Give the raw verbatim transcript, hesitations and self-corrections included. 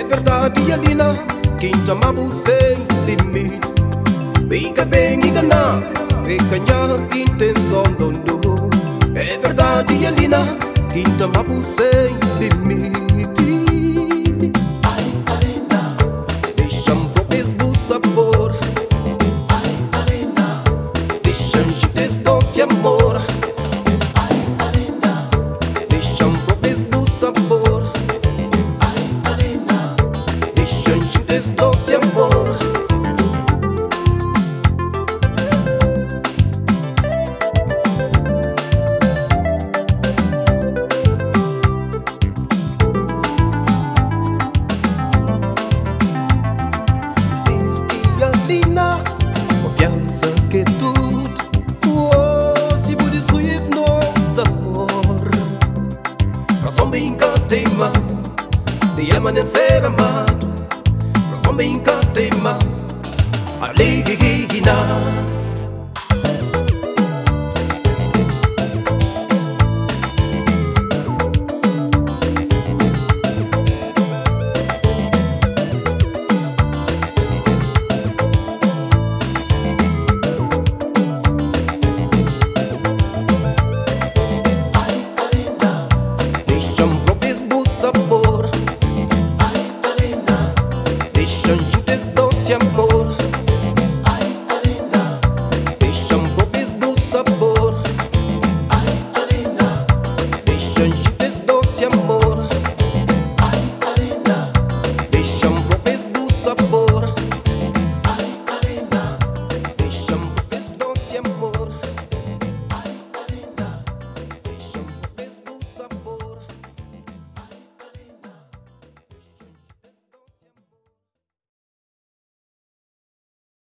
É verdade, Alina, quinta mabuse limites. Biga bem enganar, e canhar intenção dondo. É verdade, Alina, quinta mabuse limites. Ai, Alina, deixa-me proves bu sabor. ai, Alina, Deixa-me desse amor. ai, Alina, Deixa-me proves bu sabor. ai, Alina, Deixa-me desse amor. Confiança que é tudo. Oh, se por isso és nosso amor. Razão bem cá tem mais de amanhecer amado. Razão bem cá tem mais alegria.